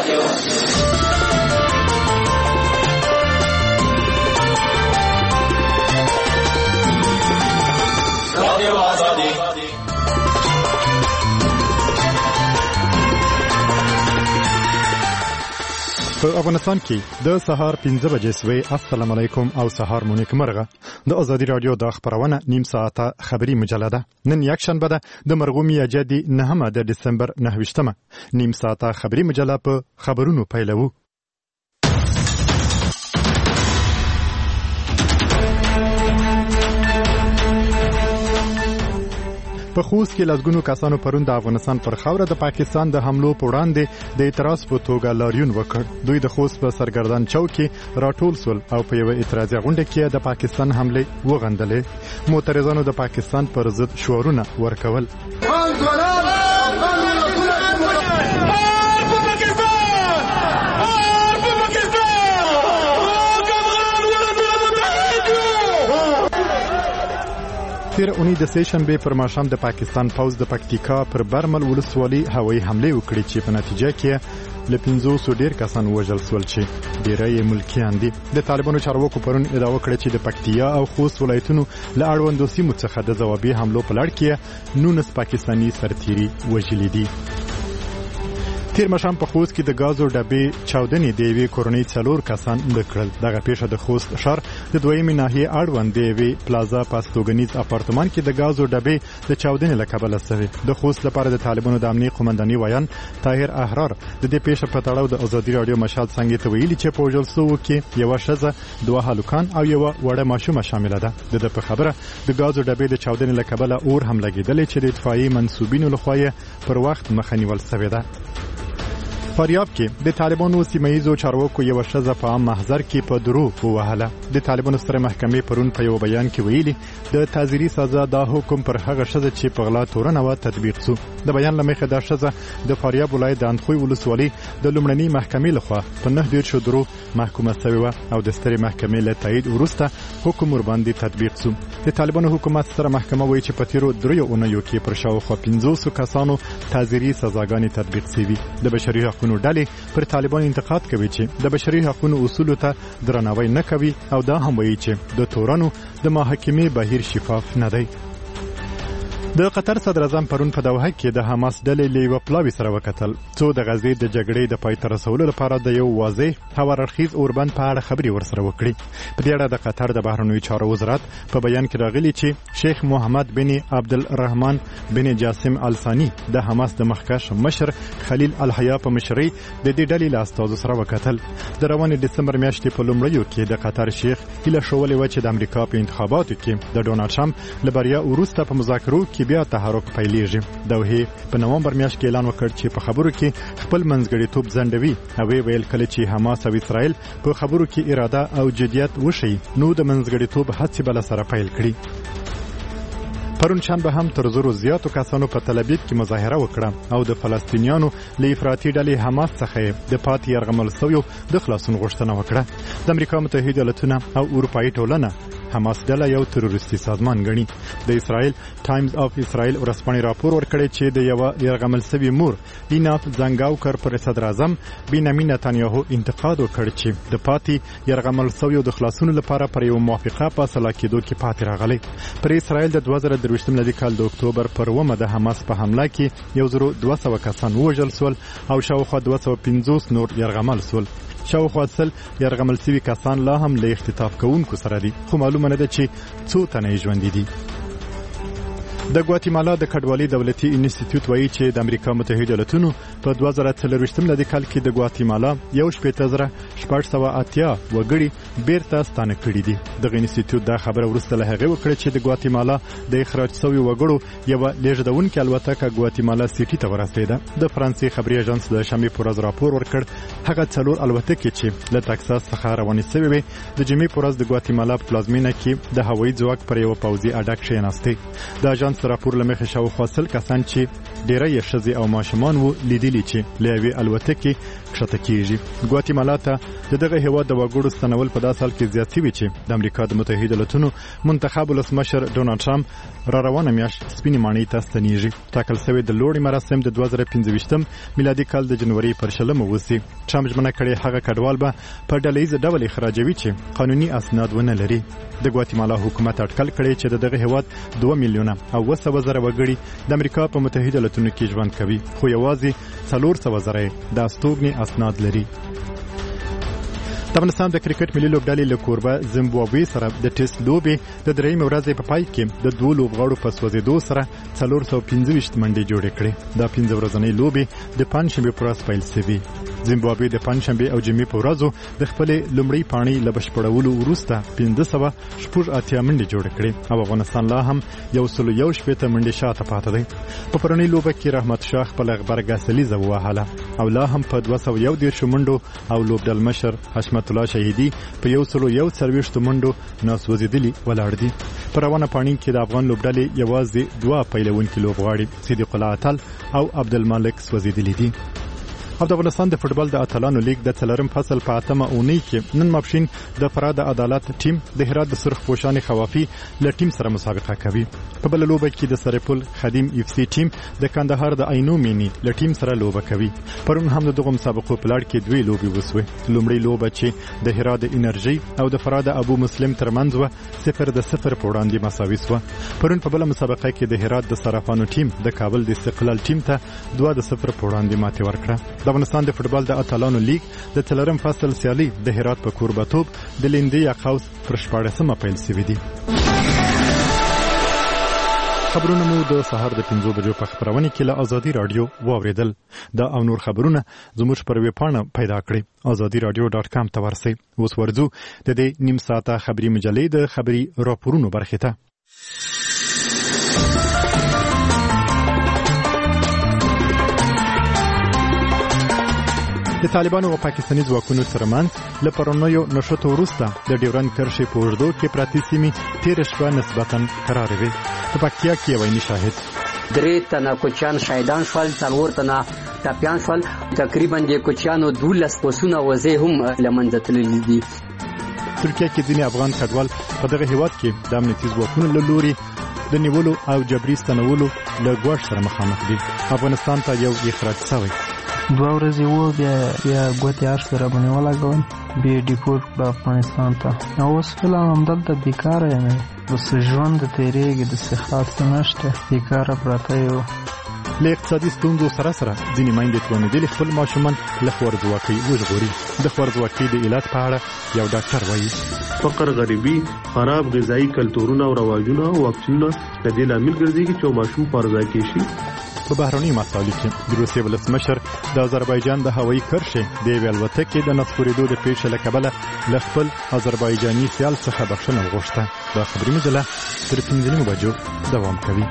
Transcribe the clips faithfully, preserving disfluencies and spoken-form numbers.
په افغانستان کې د سهار پنځه بجې سوې. السلام علیکم او سهار مو نیک مرغه. د ازادي رادیو د خبرونه نیم ساعته خبری مجله ده. نن یک شنبه ده د مرغومی جدي نهمه د دسمبر نهه. نیم ساعته خبری مجله په خبرونو پیلوو. په خوست کې لږګونو کسانو پرون د افغانستان پر خاوره د پاکستان د حملو په وړاندې د اعتراض په توګه لاریون وکړ. دوی د خوست په سرګردان چوک کې راټول سول او په یو اعتراضي غونډه کې د پاکستان حمله وغندلې. معترضانو د پاکستان پر ضد شعارونه ورکول. تیر اونۍ د سه شنبه پر ماښام د پاکستان پوځ د پکتیکا پر برمل ولسوالۍ هوایي حمله وکړې چې په نتیجه کې له پنځوسو ډیر کسان وژل شول چې ډیری ملکیان دي. د طالبانو چارواکو پرون ادعا وکړه چې د پکتیا او خوست ولایتونو له اړوندو سیمو څخه د ځوابي حملو په لړ کې نولس پاکستاني سرتیري وژلي دي. تیر ماښام په خوست کې د غازو ډبې چاودنې د یوې کورنۍ څلور کسان مړه کړل. دغه پیښه د خوست ښار د دویمې ناحیې اړوند د یوې پلازا په استوګنیز اپارتمان کې د غازو ډبې د چاودنې له کبله شوې. د خوست لپاره د طالبانو د امنیت قومنداني ویان طاهر احرار د دې پیښې په تړاو د ازادي رادیو مشال څنګه ته ویلي چې په وژل شوو کې یوه ښځه، دوه هلکان او یوه وړه ماشومه شامله ده. د ده په خبره د غازو ډبې د چاودنې له کبله اور هم لګېدلی چې د اطفایي منسوبینو لخوا یې پر وخت مخه نیول شوې ده. فاریاب کې د طالبانو سیمه‌ییزو چارواکو یو ښځه په عام محضر کې په درو ووهله. د طالبانو ستره محکمې پرون په یو بیان کې ویلي د تعزیري سزا دا حکم پر هغه ښځه چې په غلا تورنه و تطبیق شو. د بیان له مخې دا ښځه د فاریاب ولایت د اندخوی ولسوالۍ د لومړنۍ محکمې لخوا په نه دېرشو درو محکومه شوې وه او د سترې محکمې له تایید وروسته حکم ورباندې تطبیق شو. د طالبانو حکومت ستره محکمه وایي چې په تیرو دریو اونیو کې پر شاوخوا پنځوسو کسانو تعزیري سزاګانې تطبیق شوي. د بشري حقوقو ډلې پر طالبان انتقاد کوي چې د بشري حقوقو اصولو ته درناوی نه کوي او دا هم وایي چې د تورنو د محاکمې بهیر شفاف نه دی. د قطر صدر اعظم پرون په دوحه کې د حماس ډلې له یوه پلاوي سره وکتل څو د غزې د جګړې د پای ته رسولو لپاره د یو واضح هواررخیز اوربند په اړه خبرې ورسره وکړي. په دې اړه د قطر د بهرنیو چارو وزارت په بیان کې راغلي چې شیخ محمد بن عبدالرحمن بن جاسم الثاني د حماس د مخکښ مشر خلیل الحیا په مشرۍ د دې ډلې له استازو سره وکتل. د روانې دسمبر میاشتې په لومړیو کې د قطر شیخ هیله شولې وه چې د امریکا په انتخاباتو کې د ډونالډ ټرمپ له بریا وروسته په مذاکرو کې بیا تحرک پیلېږي. دوحې په نومبر میاشت کې اعلان وکړ چې په خبرو کې خپل منځګړیتوب ځنډوي او ویل کله چې حماس او اسرائیل په خبرو کې اراده او جدیت وشي نو د منځګړیتوب هڅې بل سره پیل کړي. پرون شنبه هم تر زرو زیاتو کسانو په تل ابیب کې مظاهره وکړه او د فلسطینیانو له افراطي ډلې حماس څخه د پاتې یرغمل شویو د خلاصون غوښتنه وکړه. د امریکا متحده ایالاتونه او اروپایي ټولنه حماس ډله یو تروریستي سازمان ګڼي. د اسرائیل ټایمز اف اسرائیل ورځپاڼې راپور ورکړی چې د یوه یرغمل شوي مور ایناف زنګاوکر پر صدر اعظم بنیامین نتانیاهو انتقاد وکړ چې د پاتې یرغمل شویو د خلاصون لپاره پر یو موافقه په سلا کېدو کې پاتې راغلی. پر اسرائیل د دوه زره درویشتم میلادي کال د اکتوبر پر اوومه د حماس په حمله کې یو زرو دوه سوه کسان ووژل شول او شاوخوا دوه سوه پنځوس نور یرغمل شول. شاوخوا سل یرغمل شوي کسان لا هم له اختطاف کوونکو سره دي خو معلومه نه ده چې څو تنه یې ژوندي دي. د ګواتیمالا د کډوالۍ دولتي انسټیټیوټ وایي چې د امریکا متحده ایالاتونو په دوه زره څلرویشتم میلادي کال کې د ګواتیمالا یو شپېته زره شپږ سوه اتیا وګړي بیرته ستانه کړي دي. دغه انسټیټیوټ دا خبره وروسته له هغې وکړه چې د ګواتیمالا د اخراج شویو وګړو یوه لېږدونکې الوتکه ګواتیمالا سیټي ته ورسېده. د فرانسې خبري اژانس د شنبې په ورځ راپور ورکړ هغه څلور الوتکې چې له تکساس څخه روانې شوې وې د جمعې په ورځ د ګواتیمالا په پلازمینه کې د هوایي ځواک پر یوه پوځي اډه کښېناستې. د اژانس وروسته راپور له مخې شاوخوا سل کسان چې ډیری یې ښځې او ماشومان وو لیدلي چې له یوې الوتکې کښته کیږي. ګواتیمالا ته د دغه هیواد د وګړو ستنول په داسې حال کې زیات شوي چې د امریکا د متحده ایالاتونو منتخب ولسمشر ډونالډ ټرمپ را روانه میاشت سپینې ماڼۍ ته ستنیږي. ټاکل شوی د لوړې مراسم د دوه زره پنځه ویشتم میلادي کال د جنوري پر شلمه وسي. ټرمپ ژمنه کړې هغه کډوال به په ډلهیز ډول اخراجوي چې قانوني اسناد ونه لري. د ګواتیمالا حکومت اټکل کړی چې د دغه هیواد دوه میلیونه او اوه سوه زره وګړي د امریکا په متحده ایالاتونو کې ژوند کوي، خو یوازې څلور سوه زره د استوګنې اسناد لري. د افغانستان د کرکټ ملي لوبډلې له کوربه زیمبابوې سره د ټیسټ لوبې د درېیمې ورځې په پای کې د دوو لوبغاړو په سوځېدو سره څلور سوه پنځه ویشت منډې جوړې کړې. دا پنځه ورځنۍ لوبې د پنجشنبې په ورځ پیل شوې. زیمبابوې د پنجشنبې او جمعې په ورځو د خپلې لومړۍ پاڼۍ له بشپړولو وروسته پنځه سوه شپږ اتیا منډې جوړې کړې او افغانستان لا هم یو سل یو شپېته منډې شاته پاتې دی. په پرونۍ لوبه کې رحمت شاه خپله غبرګه سلیزه ووهله او لا هم په دوه سوه یو دېرشو منډو او لوبډل مشر حشمت الله شهیدي په یو سل یو څلوېښتو منډو ناسوځېدلي ولاړ دي. په روانه پاڼۍ کې د افغان لوبډلې یوازې دوه پیلوونکي لوبغاړي صدیق الله اتل او عبدالمالک سوځېدلي دي. او د افغانستان د فوټبال د اتلانو لیګ د څلورم فصل په اتمه اونۍ کې نن ماپښین د فراد عدالت ټیم د هرات د سرخ پوشانې خوافي له ټیم سره مسابقه کوي. په بل لوبه کې د سرپل خدیم اف سی ټیم د کندهار د عینو مینی له ټیم سره لوبه کوي. پرون هم دغه مسابقو په لړ کې دوی لوبي وسوي. لومړی لوبه چې د هرات د انرژي او د فراد ابو مسلم ترمنځ و صفر د صفر په وړاندې مساوي شو. پرون په بل مسابقه کې د هرات د صرافانو ټیم د کابل د استقلال ټیم ته دوه د صفر په وړاندې ماتې ورکړه. د افغانستان د فوټبال د اتلانو لیګ د څلورم فصل سیالي د هرات په کوربتوب د لیندې یا قوس پر شپاړسمه پیل شوې دي. خبرونه مو د سهار د پنځو بجو په خبرونه کې له ازادي رادیو واوریدل. دا او نور خبرونه زموږ پر ویب پاڼه پیدا کړئ ازادي رادیو ډاټ کام ته ورسئ. اوس ورځو د دې نیم ساعته خبري مجلې د خبري راپورونو برخه ته. د طالبانو او پاکستاني ځواکونو ترمنځ له پرونیو نښتو وروسته د ډیورند کرښې په اوږدو کې پراتې سیمې تېره شپه نسبتاً کرارې وې. په پکتیا کې یو عیني شاهد درې تنه کوچیان شهیدان شول، څلور تنه ټپیان شول. تقریبا د کوچیانو دولس پسونه وزې هم له منځه تللي دي. ترکیه کې ځینې افغان کډوال په دغه هیواد کې د امنیتي ځواکونو له لوري د نیولو او جبري ستنولو له ګواښ سره مخامخ دي. افغانستان ته یو اخراج شوی. دوه ورځې وو بیا بیا ګوتې هر سره باندې ولګول، بیا ډیپورټ کړه افغانستان ته. اوس فعلا همدلته بیکاره یم، اوس ژوند تېرېږي، داسې خاص نشته، بیکاره پراته یو. له اقتصادي ستونزو سره سره ځینې میندې توانېدلې خپل ماشومان له خوارځواکۍ وژغوري. د خوارځواکۍ د علت په اړه یو ډاکټر وایي فقر، غریبي، خراب غذایي کلتورونه او رواجونه او واکسینونه د دې لامل ګرځېږي چې ماشوم خوارځواکي شي. په بهرنۍ مسایلو کې د روسیې ولسمشر د آذربایجان د هوایي کرښې د یوې الوتکې د نسکورېدو د پیښې له کبله له خپل آذربایجاني سیال څخه بخښنه وغوښته. دا خبري مجله تر پنځه نیمو بجو دوام کوي.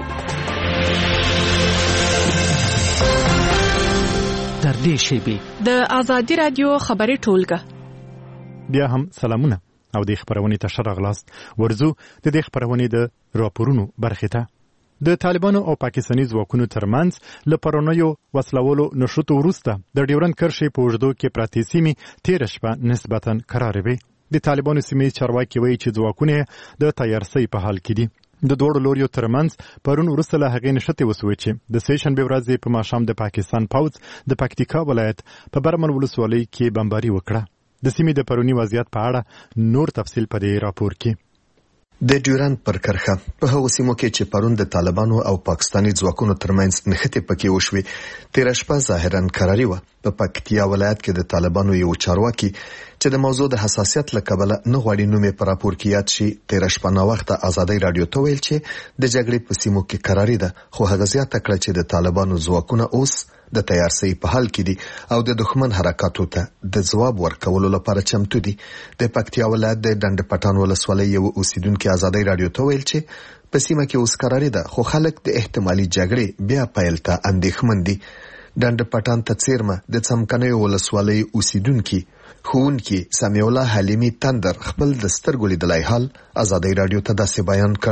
تر دې شیبې د آزادي رادیو خبري ټولګه. بیا هم سلامونه او د خبرونې ته ښه راغلاست. ورځو د دې خبرونې د راپورونو برخې ته. د طالبانو او پاکستاني ځواکونو ترمنځ له پرونیو وسلولو نښتو وروسته د ډیورند کرښې په اوږدو کې پراتې سیمې تېره شپه نسبتاً کرارې وې. د طالبانو سیمې چارواکي وایي چې ځواکونه د تیارسۍ په حال کې دي. د دوړو لوریو ترمنځ پرون وروسته له هغې نښتې وسوې چې د سې شنبې ورځې په ماښام د پاکستان پوځ د پکتیکا ولایت په برمل ولسوالۍ کې بمباري وکړه. د سیمې د پرونی وضعیت په اړه نور تفصیل په دې راپور کې. د ډیورند پر کرښه په هغو سیمو کې چې پرون د طالبانو او پاکستاني ځواکونو ترمنځ نښتې پکې وشوې، تېره شپه ظاهراً کراري وه. په پکتیا ولایت کې د طالبانو یو چارواکي چې د موضوع د حساسیت له کبله نه غواړي نوم یې په راپور کې یاد شي، تېره شپه ناوخته ازادۍ راډیو ته ویل چې د جګړې په سیمو کې کراري ده، خو هغه زیاته کړه چې د طالبانو ځواکونه اوس د تیارسۍ په حال کې دي او د دښمن حرکاتو ته د ځواب ورکولو لپاره چمتو دي. د پکتیا ولایت د ډنډ پټان ولسوالۍ یو اوسیدونکو ازادۍ راډیو ته ویل چې په سیمه کې اوس کراري ده، خو خلک د احتمالي جګړې بیا پیل ته اندېښمن دي. ډنډ پټان ته څیرمه د څمکنیو ولسوالۍ اوسیدونکي ښوونکي سمیع الله حلیمي تندر خپل د سترګو لیدلی حال ازادۍ راډیو ته داسې بیان کړ.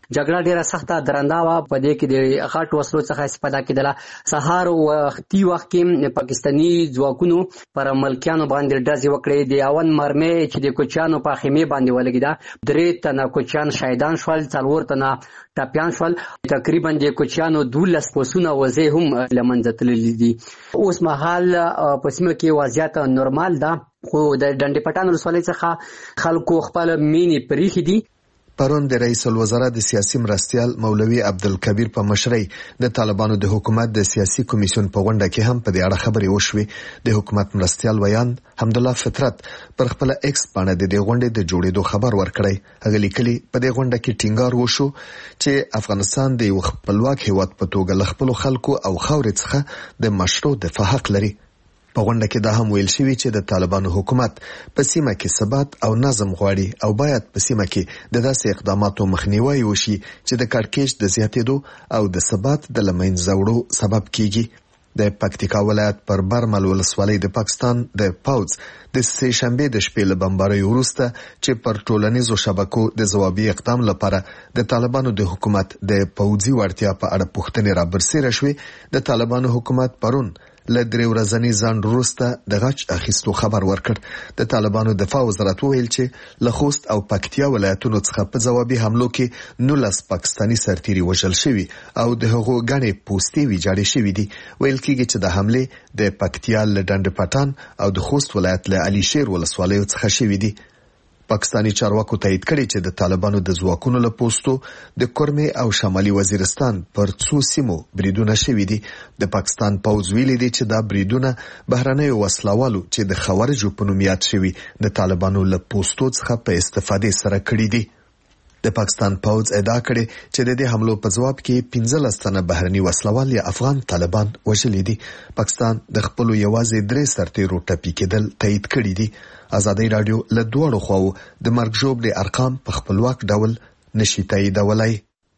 جګړه ډیره سخته درنده وه. په دې کې د غټ وسلو څخه استفاده کېدله. سهار وختي وخت کې پاکستاني ځواکونو پر ملکیانو باندې ډزې وکړې. د اول مرمۍ چې د کوچیانو په خیمې باندې ولګېده. درې تنه کوچیان شهیدان شول، څلور تنه ټپیان شول. تقریبا د کوچیانو دولس پسونه وزې هم له منځه تللي دي. اوس مهال په سیمه کې وضعیت نورمال ده، خو د ډنډ پټان ولسوالۍ څخه خلکو خپل مینې پریښي دي. پرون د رئیس الوزرا د سیاسي مرستیال مولوي عبدالکبیر په مشرۍ د طالبانو د حکومت د سیاسي کمیسیون په غونډه کې هم په دې اړه خبرې وشوې. د حکومت مرستیال ویان حمدالله فطرت پر خپل ایکس باندې د دې غونډې د جوړېدو خبر ورکړی. هغه لیکلي په دې غونډه کې ټینګار وشو چې افغانستان د یو خپلواک هیواد په توګه له خپلو خلکو او خاورې څخه د مشروع دفاع حق لري. په غونډه کې دا هم ویل شوی چې د طالبانو حکومت په سیمه کې ثبات او نظم غواړي او باید په سیمه کې د داسې اقداماتو مخنیوي وشي چې د کړکېچ د زیاتېدو او د ثبات د له منځه وړو سبب کیږي. د پکتیکا ولایت پر برمل ولسوالۍ د پاکستان د پوځ د سه شنبه د شپې له بمبارۍ وروسته چې پر ټولنیزو شبکو د ځوابي اقدام لپاره د طالبانو د حکومت د پوځي وړتیا په اړه پوښتنې رابرسېره شوې. د طالبانو حکومت پرون له درې ورځني ځنډ وروسته د غچ اخیستو خبر ورکړ. د طالبانو دفاع وزارت وویل چې له خوست او پکتیا ولایتونو څخه په ځوابي حملو کې نولس پاکستاني سرتیري وژل شوي او د هغو ګڼې پوستې ویجاړې شوي دي. ویل کېږي چې د حملې د پکتیا له ډنډ پټان او د خوست ولایت له علي شیر ولسوالیو څخه شوي دي. پاکستاني چارواکو تایید کړی چې د طالبانو د ځواکونو له پوستو د کورمې او شمالي وزیرستان پر څو سیمو بریدونه شوي دي. د پاکستان پوځ ویلي دی چې دا بریدونه بهرنیو وسلوالو چې د خوارجو په نوم یاد شوي د طالبانو له پوستو څخه په استفادې سره کړي دي. د پاکستان پوځ ادعا کړې چې د دې حملو په ځواب کې پنځلس تنه بهرني وسلوال یا افغان طالبان وژلي دي. پاکستان د خپلو یوازې درې سرتیرو ټپي کېدل تایید کړي دي. ازادي رادیو له دوړو خواو د مرګ ژوبلې ارقام په خپلواک ډول نشي تاییدولای.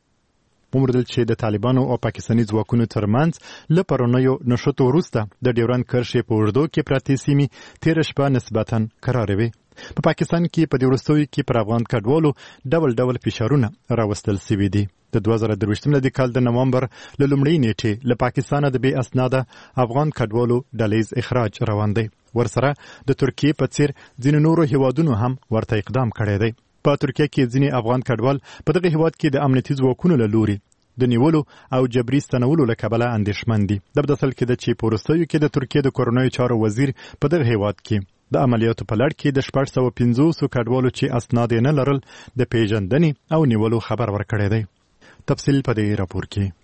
وموندل چې د طالبانو او پاکستاني ځواکونو ترمنځ له پرونیو نشټو وروسته د ډیورند کرښې په اوږدو کې پرتې سیمې تېره شپه نسبتاً کرارې وې. په پاکستان کې په دې وروستیو کې پر افغان کډوالو ډول ډول فشارونه راوستل شوي دي. د دوه زره درویشتم د کال د نومبر له لومړۍ نیټې له پاکستانه د بې اسناده افغان کډوالو ډلیز اخراج روان دی. ورسره د ترکیې په څیر ځینې نورو هیوادونو هم ورته اقدام کړی دی. په ترکیه کې ځینې افغان کډوال په دغه هیواد کې د امنیتي ځواکونو له لوري د نیولو او جبري ستنولو له کبله اندېښمن دي. د بدسل کې د چې په وروستیو کې د ترکیې د کورنیو چارو وزیر په دغه هیواد کې د عملیاتو په لړ کې د شپږ سوه پنځوسو کډوالو چې اسناد یې نه لرل د پیژندنې او نیولو خبر ورکړی دی. تفصیل په دې راپور کې.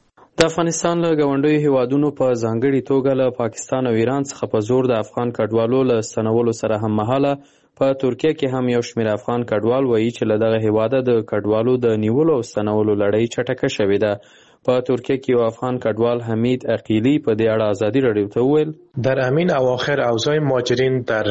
د افغانستان له ګاونډیو هیوادونو په ځانګړي توګه له پاکستان او ایران څخه په زور د افغان کډوالو له ستنولو سره هم مهاله په ترکیه کې هم یو شمېر افغان کډوال وایي چې له دغه هیواده د کډوالو د نیولو او ستنولو لړۍ چټکه شوې ده. په ترکیه کې یو افغان کډوال حمید عقیلی په دې اړه ازادي رادیو ته وویل: در همین اواخر اوضاع مهاجرین در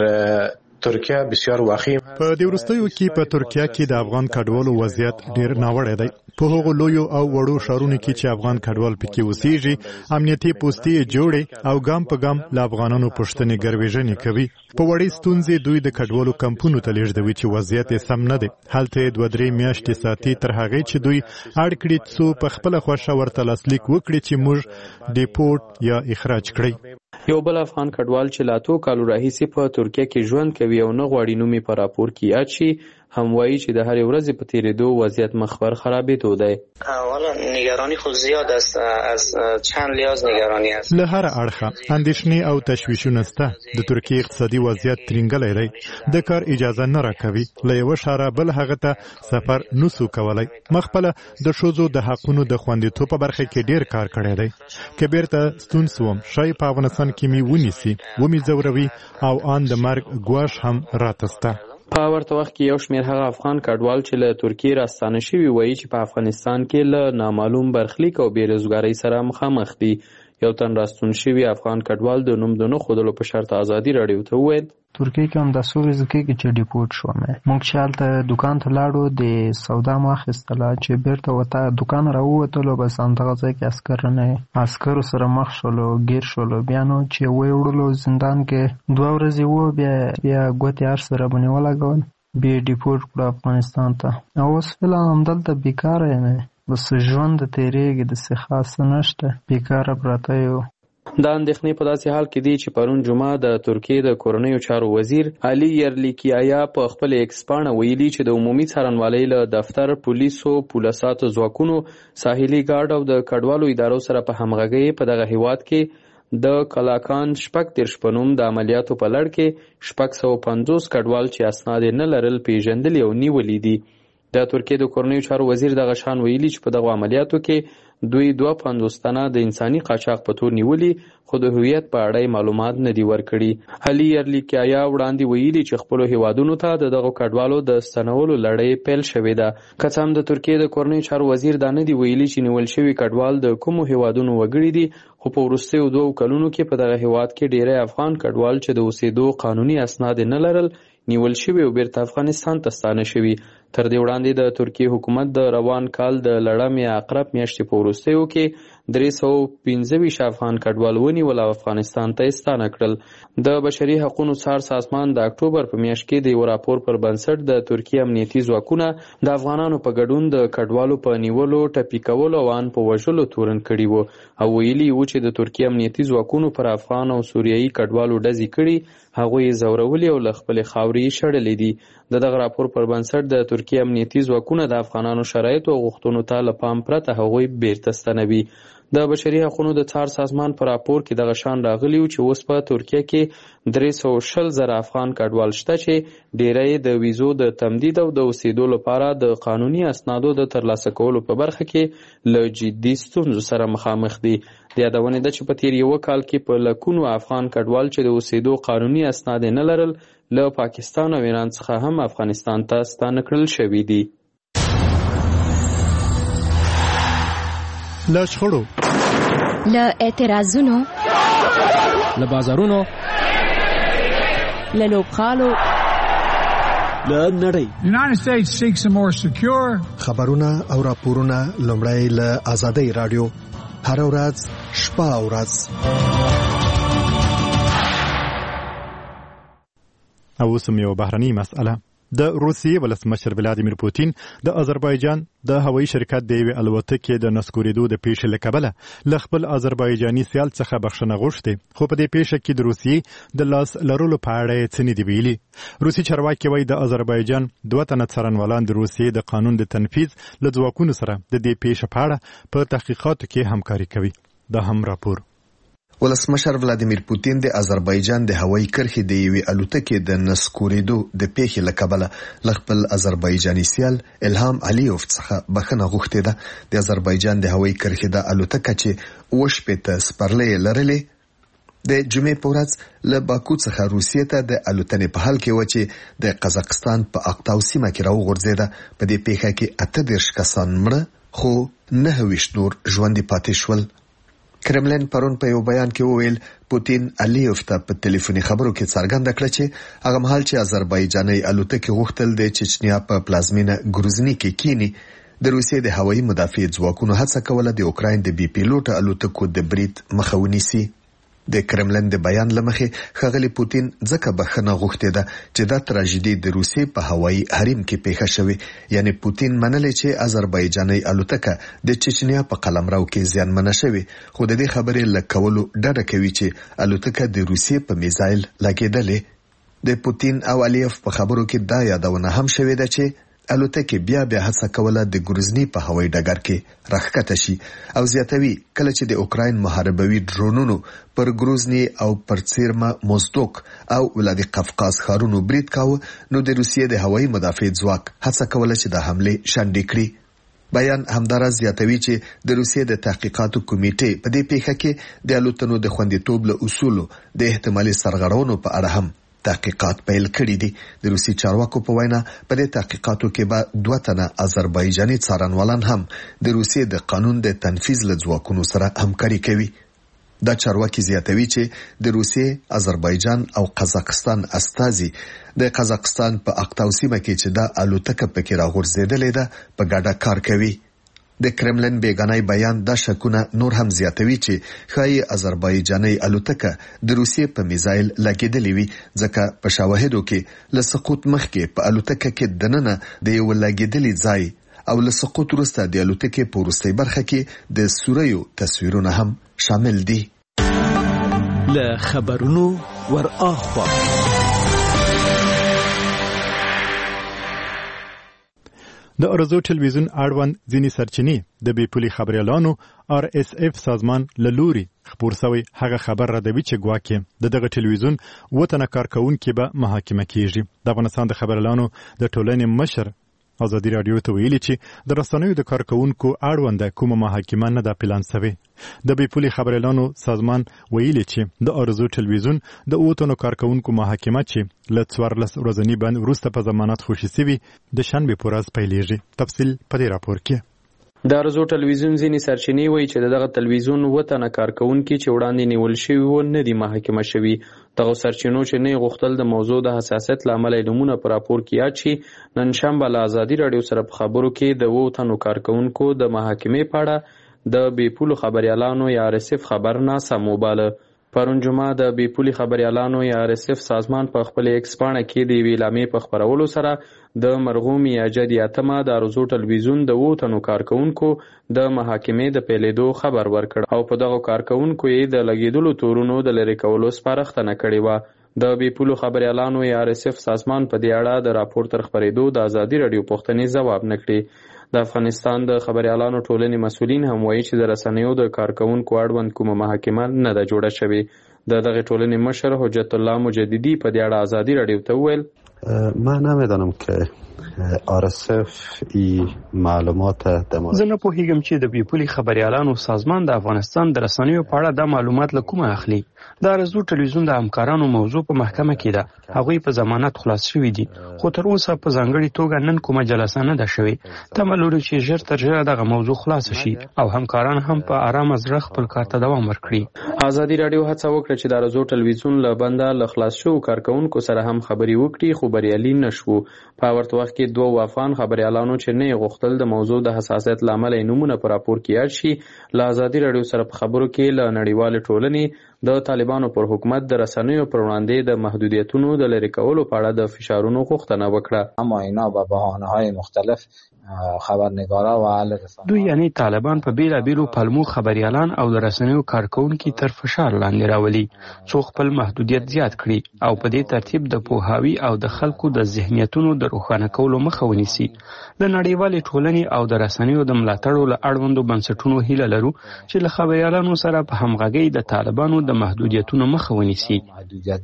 ترکیه بسیار وخیم. په دې وروستیو کې په ترکیه کې د افغان کډوالو وضعیت ډیر ناوړی دی. په هغو لویو او وړو ښارونو کې چې افغان کډوال پکې اوسېږي امنیتي پوستې جوړې او ګام په ګام له افغانانو پوښتنې ګروېږنې کوي. په وړې ستونزې دوی د کډوالو کمپونو ته لیږدوي چې وضعیت یې سم نه دی. هلته یې دوه درې میاشتې ساتي تر هغې چې دوی اړ کړي څو په خپله خوښه ورته لاسلیک وکړي چې موږ ډیپورټ یا اخراج کړئ. یو بل افغان کډوال چې لا اتو کالو راهیسې په ترکیه کې ژوند کوي او نه غواړي نوم یې په راپور کې یاد شي هم وایي چې د هرې ورځې په تېرېدو وضعیت مخبر خرابېدو دی. والا نگرانی خود زیاد است، از چند لحاظ نگرانی است. له هر اړخه اندېښنې او تشویشونه شته. د ترکیې اقتصادي وضعیت ترینګلی دی. د کار اجازه نه راکوي. له یوه ښاره بل هغه ته سفر نسو کولی. ما خپله د ښځو د حقونو د خوندیتوب په برخه کې ډېر کار کړی دی. که بیرته ستون سوم ښایي په افغانستان کې مې ونیسي، ومې ځوروي او ان د مرګ ګواښ هم راته شته. په ورته وخت کې یو شمېر هغه افغان کډوال چې له ترکیې راستانه شوي وایي چې په افغانستان کې له نامعلوم برخلیک او بېروزګارۍ سره مخامخ دي. یو تن راستون شوي افغان کډوال د نوم د نه ښودلو په شرط ازادي راډیو ته وویل: ترکیه کې هم دا څو ورځې کېږي چې ډیپورټ شوم. موږ چې هلته دوکان ته لاړو د سودا مو اخیستله چې بیرته ورته دوکان راووتلو بس همدغه ځای کې عسکر نه عسکرو سره مخ شولو ګیر شولو. بیا نو چې ویې وړلو زندان کې دوه ورځې وو بیا بیا ګوتې هر سره باندې ولګول. بیا ډیپورټ کړه افغانستان ته. او اوس فعلا همدلته بیکاره یم، بس ژوند تیریږي، داسې خاص نشته، بیکاره پراته یو. دا اندېښنې په داسې حال کې دي چې پرون جمعه د ترکیې د کورنیو چارو وزیر علي یرلیکیایا په خپل ایکس پاڼه ویلي چې د عمومي څارنوالۍ له دفتر، پولیسو، پولساتو ځواکونو، ساحلي ګارډ او د کډوالو ادارو سره په همغږۍ په دغه هیواد کې د کلاکان شپږ دېرش په نوم د عملیاتو په لړ کې شپږ سوه پنځوس کډوال چې اسناد یې نه لرل پیژندلي او نیولي دي. د ترکیې د کورنیو چارو وزیر دغه شان ویلي چې په دغه عملیاتو کې دوی دوه پنځوس تنه د انساني قاچاق په تور نیولي، خو د هویت په اړه معلومات نه دي ورکړي. علي یرلیکیایا وړاندې ویلي چې خپلو هیوادونو ته د دغو کډوالو د ستنولو لړۍ پیل شوې ده. که څه هم د ترکیې د کورنیو چارو وزیر دا نه دي ویلي چې نیول شوي کډوال د کومو هیوادونو وګړي دي، خو په وروستیو دوو کلونو کې په دغه هیواد کې ډیری افغان کډوال چې د اوسېدو قانوني اسناد نه لرل نیول شوي او بیرته افغانستان ته ستانه شوي. تر دې وړاندې د ترکیې حکومت د روان کال د لړم یا عقرب میاشتې په وروستیو کې درې سوه پنځه ویشت افغان کډوال ونیول او افغانستان ته یې ستانه کړل. د بشري حقونو څار سازمان د اکتوبر په میاشت کې د یو راپور پر بنسټ د ترکیې امنیتي ځواکونه د افغانانو په ګډون د کډوالو په نیولو، ټپي کولو او ان په وژلو تورن کړي وو او ویلي وو چې د ترکیې امنیتي ځواکونو پر افغان او سوریایي کډوالو ډزې کړي، هغوی یې ځورولي او له خپلې خاورې یې شړلې دي. د دغه راپور پر بنسټ د ترکیې امنیتي ځواکونه د افغانانو شرایطو او غوښتنو ته له پام پرته هغوی بیرته ستنوي. د بشري حقونو د څار سازمان په راپور کې دغه شان راغلی و چې اوس په ترکیه کې درې سوه شل زره افغان کډوال شته چې ډیری د ویزو د تمدید او د اوسېدو لپاره د قانوني اسنادو د ترلاسه کولو په برخه کې له جدي ستونزو سره مخامخ دي. د یادونې ده چې په تیر یوه کال کې په لکونو افغان کډوال چې د اوسېدو قانوني اسناد نه لرل له پاکستان او ایران څخه هم افغانستان ته ستانه کړل شوي دي. له شخړو، له اعتراضونو، له بازارونو، له لوبغالو، له نړۍ United States seeks a more secure خبرونه او راپورونه لومړی له آزادۍ رادیو هر ورځ شپه او ورځ. او اوس هم یو بهرنۍ مسأله. د روسیې ولسمشر ولادیمیر پوتین د آذربایجان د هوایي شرکت د یوې الوتکې د نسکورېدو د پیښې له کبله له خپل آذربایجاني سیال څخه بخښنه غوښتې، خو په دې پیښه کې د روسیې د لاس لرلو په اړه یې څه نه دي ویلي. روسي چارواکي وایي د آذربایجان دوه تنه څارنوالان د روسیې د قانون د تنفیذ له ځواکونو سره د دې پیښې په اړه په تحقیقاتو کې همکاري کوي. دا هم راپور. ولسمشر ولادیمیر پوتین د آذربایجان د هوایي کرښې د یوې الوتکې د نسکورېدو د پیښې له کبله له خپل آذربایجاني سیال الهام علیوف څخه بخښنه غوښتې ده. د آذربایجان د هوایي کرښې د الوتکه چې اوه شپېته سپرلۍ لرلې د جمعې په ورځ له باکو څخه روسیې ته د الوتنې په حال کې و چې د قزاقستان په اقتاو سیمه کې راوغورځېده. په دې پیښه کې اته دېرش کسان مړه خو نهه ویشت نور ژوندي پاتې شول. کرملین پرون په یو بیان کې وویل پوتین علیوف ته په ټلیفوني خبرو کې څرګنده کړه چې هغه مهال چې آذربایجاني الوتکې غوښتل د چچنیا په پلازمینه ګروزني کې کینی، د روسیې د هوایي مدافع ځواکونو هڅه کوله د اوکراین د بي پیلوټ الوتکو د برید مخه ونیسي. د کرملین د بیان لمخې ښاغلي پوتین ځکه بخښنه غوښتې ده چې دا تراژیدي د روسیې په هوایي حریم کې پیښه شوې. یعنی پوتین منلې چې آذربایجاني الوتکه د چچنیا په قلمرو کې زیانمنه شوې، خو د دې خبرې له کولو ډډه کوي چې الوتکه د روسیې په میزایل لګېدلې. د پوتین او علیف په خبرو کې دا یادونه هم شوې ده چې الوتکه بیا بیا هڅه کوله د ګروزني په هوایي ډګر کې راښکته شي او زیاتوي کله چې د اوکراین محاربوي ډرونونو پر ګروزني او پر سیرما موزدوک او ولادي قفقاز ښارونو برید کاوه، نو د روسیې د هوایي مدافع ځواک هڅه کوله چې د حمله شنډې کړي. بیان همداراز زیاتوي چې د روسیې د تحقیقاتو کمیټې په دې پیښه کې د الوتنو د خوندیتوب له اصولو د احتمالي سرغړونو په اړه هم تحقیقات پیل کړي دي. د روسي چارواکو په وینا په دې تحقیقاتو کې به دوه تنه آذربایجاني څارنوالان هم د روسیې د قانون د تنفیذ له ځواکونو سره همکاري کوي. دا چارواکي زیاتوي چې د روسیې، آذربایجان او قزاقستان استازي د قزاقستان په اقتاو سیمه کې چې دا الوتکه پکې راغورځېدلې ده په ګډه کار کوي. د کرملن بیګانای بیان د شکونه نور هم زیاتوي چې خای آذربایجاني الوتکه د روسیې په میزایل لګیدلې وي، ځکه په شواهدو کې له سقوط مخکې په الوتکه کې دننه د یو لګیدلې ځای او له سقوط وروسته د الوتکې په وروستۍ برخه کې د سوریو تصویرونه هم شامل دي. له خبرونو ور اخوا د ارزو ټلویزیون اړوند ځینې سرچینې د بیپولي خبريالانو آر اس اف سازمان له لوري خبر شوی هغه خبر ردوي چې ګواکې د دغه ټلویزیون وطن کارکونکو به محاکمه کیږي. د افغانستان د خبريالانو د ټولنې مشر ازادي رادیو ته ویلي چې د رسنیو د کارکونکو اړوند کومه محاکمه نه ده پلان شوی. د بیپولي خبريالانو سازمان ویلي چې د ارزو ټلویزیون د اوتنو کارکونکو محاکمه چې له څوارلس ورځې بند وروسته په ضمانت خوشي شوی د شنبه په ورځ پیلېږي. تفصیل په دې راپور کې. د ارزو ټلویزیون ځینې سرچینې وایي چې دغه ټلویزیون وطن کارکونکو چې وړاندې نیول شوی و نه دي محاکمه شوی. دغه سرچینو چې نه غوښتل د موضوع د حساسیت لامل نمونه پر راپور کې یاد شي، نن شنبه له ازادي رادیو سره په خبرو کې د وطن کارکونکو د محاکمې په اړه د بیپولو خبريالانو یا آر اس اف خبرنامه موبایل پرون جمعه د بیپولي خبريالانو یا آر اس اف سازمان په خپل ایکس پاڼه کې د ویلامې په خبرولو سره د مرغوم یاجد یاتمه د ارزو ټلویزیون د وطنو کارکونکو د محاکمې د پیلېدو خبر ورکړ او په دغه کارکونکو یې د لګیدلو تورونو د لری کولو سپارښتنه کړې و. د بیپولو خبريالانو یا آر اس اف سازمان په دې اړه د راپور تر خبرېدو د ازادي رادیو پوښتنې ځواب نکړي. د افغانستان د خبريالانو ټولنې مسؤلین هم وایي چې د رسنیو د کارکونکو اړوند کومه محاکمه نه ده جوړه شوې. د دغه ټولنې مشر حجت الله مجددي په دې اړه ازادي رادیو ته وویل: من نمیدانم که آر اس اف ای معلومات دمو زه نه پوهیږم چې د بیپولي خبريالانو سازمان د افغانستان د رسنیو په اړه د معلومات له کومه اخلي. د ارزو ټلویزیون د همکارانو موضوع په محکمه کې ده، هغوی په ضمانت خلاص شوي دي، خو تر اوسه په ځانګړي توګه نن کومه جلسه نه ده شوې. تمه لرو چې ژر تر ژره دغه موضوع خلاص شي او همکاران هم په آرامه زړه خپل کار ته دوام ورکړي. ازادي رادیو هڅه وکړه چې د ارزو ټلویزیون له بنده له خلاص شوو کارکونکو سره هم خبري وکړي، خو بریالي نشو. په ورته وخت کې دوه وافان خبريالانو چې نه غوښتل د موضوع د حساسیت لامل نمونه پر راپور کې یاد شي، له ازادي رادیو سره په خبرو کې له نړیوال ټولنې د طالبانو پر حکومت د رسنیو پر وړاندې د محدودیتونو د لری کولو په اړه د فشارونو غوښتنه وکړه. اما اینا به بهانه‌های مختلف خبرنگارا و اهل رسانه دوی یعنی طالبان په بیلابیلو پلمو خبريالان او د رسنیو کارکونکو تر فشار لاندې راولي څو خپل محدودیت زیات کړي او په دې ترتیب د پوهاوی او د خلکو د ذهنیتونو د روښانه کولو مخه ونیسي. د نړیوالې ټولنې او د رسنیو د ملاتړو له اړوندو بنسټونو هیله لرو چې له خبريالانو سره په همغږۍ د طالبانو د محدودیتونو مخه ونیسي. محدودیت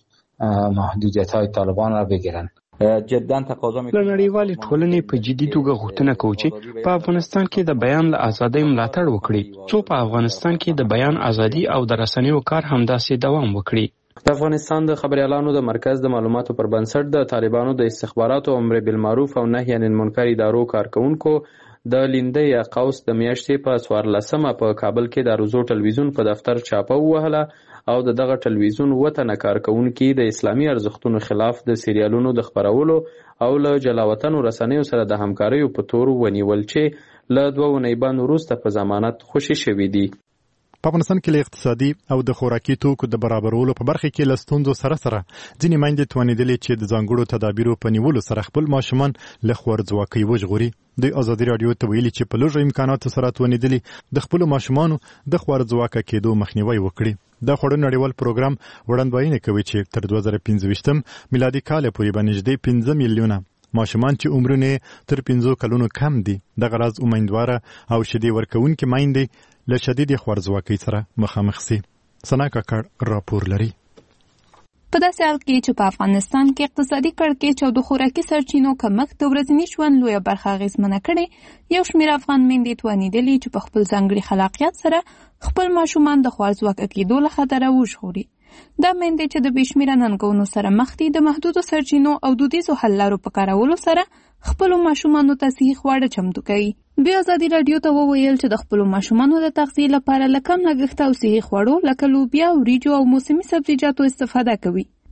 محدودیت‌های طالبان را بگیرن. جدا تقاضا میکنه له نړیوالې ټولنې په جدي توګه غوښتنه کوي چې په افغانستان کې د بیان له ازادۍ ملاتړ وکړي، څو په افغانستان کې د بیان ازادي او د رسنیو کار همداسې دوام وکړي. د افغانستان د خبريالانو د مرکز د معلوماتو پر بنسټ د طالبانو د استخباراتو امر بالمعروف او نهي عن المنکر ادارو کارکونکو د لیندۍ یا قوس د میاشتې په څوارلسمه په کابل کې د ارزو ټلویزیون په دفتر چاپه ووهله او د دغه ټلویزیون وطن کارکونکو د اسلامي ارزښتونو خلاف د سریالونو د خبرولو او له جلاوطنو رسنیو سره د همکاریو په تور ونیول چې له دوه اونۍ بند وروسته په ضمانت خوشي شوي دي. په افغانستان کې له اقتصادي او د خوراکي توکو د برابرولو په برخه کې له ستونزو سره سره ځینې میندې توانېدلې چې د ځانګړو تدابیرو په نیولو سره خپل ماشومان له خوارځواکۍ وژغوري. د ازادي رادیو ته ویلي چې په لږو امکاناتو سره توانېدلې د خپلو ماشومانو د خوارځواکه کېدو مخنیوی وکړي. د خوړو نړیوال پروګرام وړاندوینه کوي چې تر دوه زره پنځه ویشتم میلادي کال پورې به نږدې پنځه میلیونه ماشومان چې عمرونه تر پنځو کلونو کم دي دغه راز امیندواره او شیدې ورکوونکې میندې له شدیدې خوارځواکۍ سره مخامخ سي. ثنا کاکړ راپور لري. په داسې حال کې چې په افغانستان کې اقتصادي کړکېچ او د خوراکي سرچینو کمښت د ورځني ژوند لویه برخه اغېزمنه کړې، یو شمېر افغان میندې توانېدلې چې په خپل ځانګړي خلاقیت سره خپل ماشومان د خوارځواکه کېدو له خطره وژغوري. دا میندې چې د بې شمېره ننګونو سره مخ دي د محدودو سرچینو او دودیزو حل لارو په کارولو سره خپلو ماشومانو ته صحي خواړه چمتو کوي. بیا ازادي رادیو ته وویل چې د خپلو ماشومانو د تغذیې لپاره له کم لګښت او صحي خوړو لکه لوبیا، وریجو او موسمي سبزیجاتو استفاده کوي.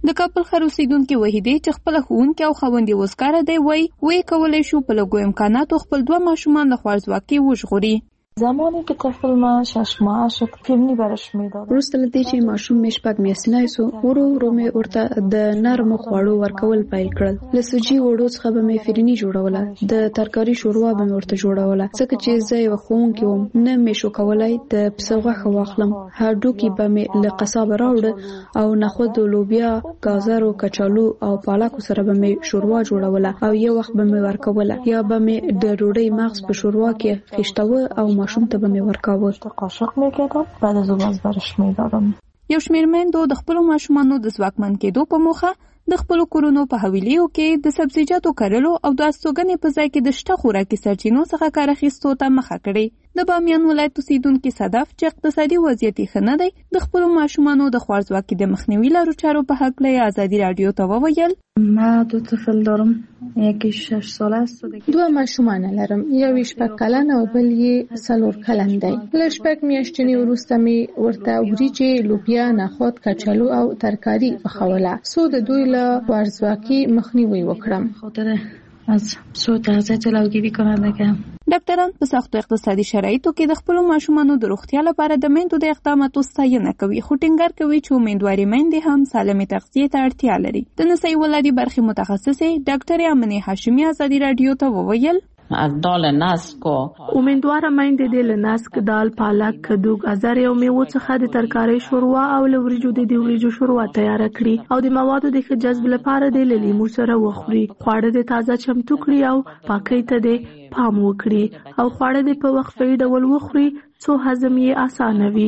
د کابل ښار اوسیدونکي وحیدې چې خپله ښوونکې او خاوند یې وزګاره دی وایي ویې کولی شو په لږو امکاناتو خپل دوه ماشومان له خوارځواکۍ وژغوري. زمانی که طفل من شش ماه شد فیلمی برش میدادم. وروسته له دې چې ماشوم مې شپږ میاشتنی سو ورو ورو مې ورته د نرمو خواړو ورکول پیل کړل. له سوجي وړو څخه به مې فرني جوړوله، د ترکاري شوروا به مې ورته جوړوله. ځکه چې زه یوه ښوونکې وم نه مې شو کولی د پسه غوښه واخلم. هډوکي به مې له قصابه راوړه او نخود، لوبیا، ګازرو، کچالو او پالکو سره به مې شوروا جوړوله او یو وخت به مې ورکوله، یا به مې د ډوډۍ مغز په شوروا کې خیشتوه او ماشوم ته به مې ورکاوه. قاشق میکردم بعد از اون برش میدادم. یو شمېر میندو د خپلو ماشومانو د ځواکمن کېدو په موخه د خپلو کورونو په حویلیو کې د سبزیجاتو کرلو او د استوګنې په ځای کې د شته خوراکي سرچینو څخه کار اخیستو ته مخه کړې. د بامیان ولایت اوسیدونکي صدف چې اقتصادي وضعیت یې ښه نه دی، د خپلو ماشومانو د خوارځواکۍ د مخنیوي لارو چارو په هکله یې ازادي راډیو ته وویل. ما دو طفل دارم، یکی شش ساله است. دوه ماشومان لرم، یو یې شپږ کلن او بل یې څلور کلن دی. له شپږ میاشتنې وروسته مې ورته وریجې، لوبیا، نخود، کچالو او ترکاري پخوله څو د دوی له خوارځواکۍ مخنیوی وکړم. خاطر از سوء تغذیه جلوگیری کننده که ډاکټران په سختو اقتصادي شرایطو کې د خپلو ماشومانو د روغتیا لپاره د میندو د اقداماتو ستاینه کوي، خو ټینګار کوي چې امیندوارې میندې هم سالمې تغذیې ته اړتیا لري. د نسایي ولادي برخې متخصصې ډاکټرې امنې هاشمي ازادي راډیو ته وویل. از دال نسک و امیدواره میندې د له نسک، دال، پالک، کدو، ګازر او میوو څخه د ترکارۍ شوروا او له وریجو د وریجو شوروا تیاره کړي او د موادو د ښه جذب لپاره د لیمو سره وخوري. خواړه د تازه چمتو کړي او پاکۍ ته د پام وکړي او خواړه د په وقفه ډول وخوري څو هضم یې اسانه وي.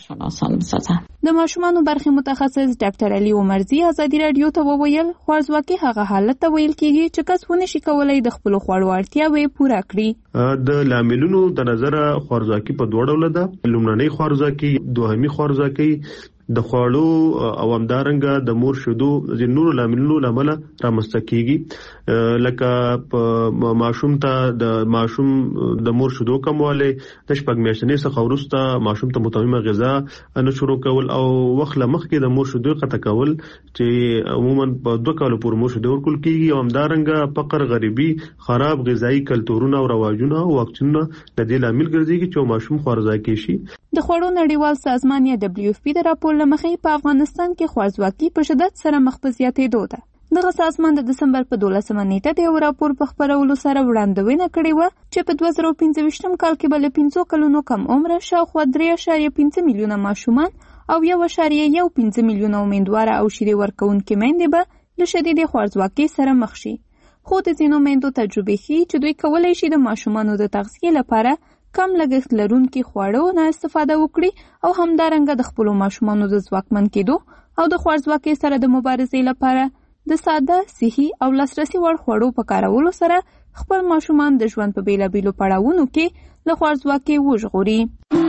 د ماشومانو برخې متخصص ډاکټر علي عمرزي ازادي راډیو ته وویل خوارځواکي هغه حالت ته ویل کېږي چې کس ونشي کولی د خپلو خوړو اړتیاوې پوره کړي. د لاملونو د نظره خوارځواکي په دوه ډوله ده، لومړنۍ خوارځواکي، دوهمي خوارځواکي د خوړو او همدارنګه د مور شیدو د نورو لاملونو لامل رامنځته کیږي، لکه په ماشوم ته د ماشوم د مور شیدو کموالی، د شپږ میاشتنۍ څخه وروسته ماشوم ته متممه غذا نه شروع کول او وخت له مخکې د مور شیدو قطع کول چې عموما په دوه کالو پورې مور شیدو ورکول کیږي، او همدارنګه فقر، غریبي، خراب غذایی کلتورونه او رواجونه او واکسینونه د دې لامل ګرځي چې ماشوم خوارځواکی شي. د خوړو نړیوال سازمان یا دبلیو اف پی د راپور له مخې په افغانستان کې خوارځواکي په شدت سره مخ په زیاتېدو ده. دغه سازمان د دسمبر په دولسمه نیټه د یو راپور په خپرولو سره وړاندوینه کړې وه چې په دوه زره پنځه ویشتم کال کې به له پنځو کلونو کم عمره شاوخوا درې اعشاریه پنځه میلیونه ماشومان او یو اعشاریه یو پنځه میلیونه امیندواره او شیدې ورکوونکې میندې به له شدیدې خوارځواکۍ سره مخ شي. خو د ځینو میندو تجربې ښیي چې دوی کولی شي د ماشومانو د تغذیې لپاره کم لګښت لرونکي خواړو نه استفاده وکړي او همدارنګه د خپلو ماشومانو د ځواکمن کېدو او د خوارځواکۍ سره د مبارزې لپاره د ساده، صحي او لاسرسي وړ خوړو په کارولو سره خپل ماشومان د ژوند په بیلابیلو پړاوونو کې له خوارځواکۍ وژغوري.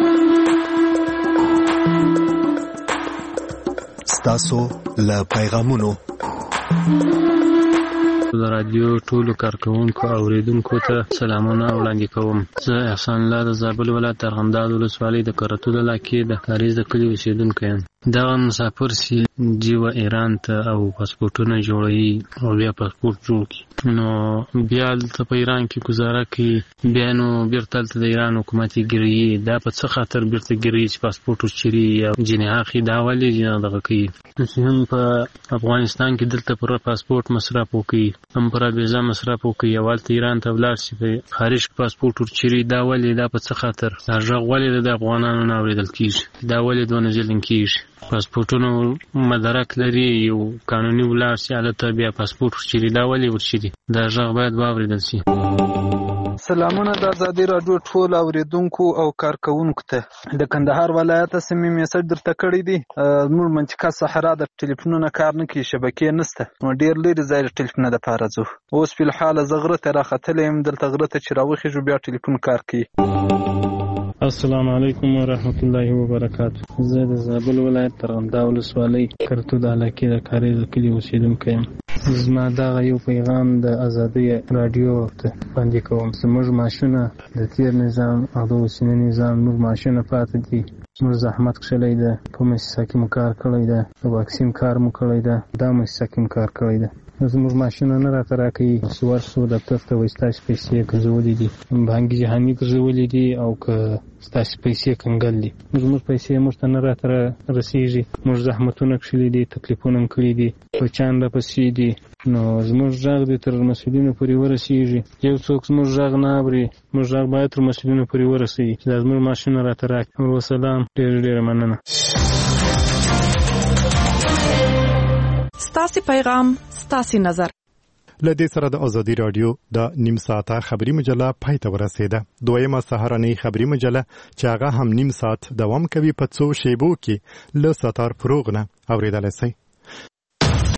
ستاسو له پیغامونو د رادیو ټولو کارکوونکو او اوریدونکو ته سلامونه وړاندې کوم. زه احسان الله د زابل ولایت ارغنداب ولسوالۍ د کرتو علاقې د کاریز د کلي اوسیدونکی یم. دغه مسافر سي جیوه ایران ته او پاسپورټونه جوړوي او بیا پاسپورټ جوړ کړي، نو بیا دلته په ایران کې ګزاره کوي، بیا نو بیرته هلته د ایران حکومت یې ګیروي. دا په څه خاطر بیرته ګیروي چې پاسپورټ ورچېري یا جنې اخلي، دا ولې جنې دغه کوي. چې هم په افغانستان کې دلته پر پاسپورټ مصرف وکړي، هم پر ویزا مصرف وکړي، او هلته ایران ته ولاړ شي په خارج کې پاسپورټ ورچېري، دا ولې، دا په څه خاطر، دا غږ ولې د افغانانو نه اورېدل کېږي، دا ولې دونه ظلم کېږي. پاسپورټونه مدرک لري، یو قانوني ولاړ شي هلته بیا پاسپورټ ورچېري، دا ولې ورچېري، دا غږ باید واورېدل شي. سلامونه د ازادي راډیو ټول اوریدونکو او کارکوونکو ته. د کندهار ولایت سیمې میسج درته کړی دی. زموږ منطقه صحرا د ټلیفونونو کار نه کوي، شبکې نشته، نو ډېر لرې ځای د ټلیفون دپاره ځو. اوس فلحال زه غره ته راختلی یم، دلته غره ته چې راوخېږو بیا ټلیفون کار کوي. السلام علیکم ورحمت الله وبرکاته. زه د زابل ولایت ارغنداب ولسوالۍ کرتو د علاقې د کاریز د کلي اوسیدونکی یم. زما دغه یو پیغام د ازادي راډیو ته وړاندې کوم. زموږ معاشونه د تېر نظام او د اوسني نظام موږ معاشونه پاتې دي موږ زحمت کښلی ده، په مؤسسه کې مو کار کړی ده، په واکسین کار مو کړی ده، دا مؤسسه کې مو کار کړی ده. زموږ ماشینونه نه راته راکوي، ورسو دفتر ته وایي ستاسې پیسې ګرځولې دي، بانکي جهاني ګرځولې دي او که ستاسې پیسې کنګل دي. زموږ پیسې موږ ته نه راته رسېږي. موږ زحمتونه کښلي دي، تکلیفونه هم کړي دي، بچیان راپسې دي. نو زموږ غږ دې تر مسؤلینو پورې ورسېږي. یو څوک زموږ غږ نه اوري، زموږ غږ باید تر مسؤلینو پورې ورسېږي چې دا زموږ ماشینونه راته راکړي. وسلام، ډېره ډېره مننه. ستاسې پیغام، ستاسې نظر. له دې سره د ازادي رادیو د نیم ساعته خبري مجله پای ته ورسېده. دویمه سهارنۍ خبري مجله چې هغه هم نیم ساعت دوام کوي په څو شیبو کې له ستار فروغ نه اورېدلی شئ.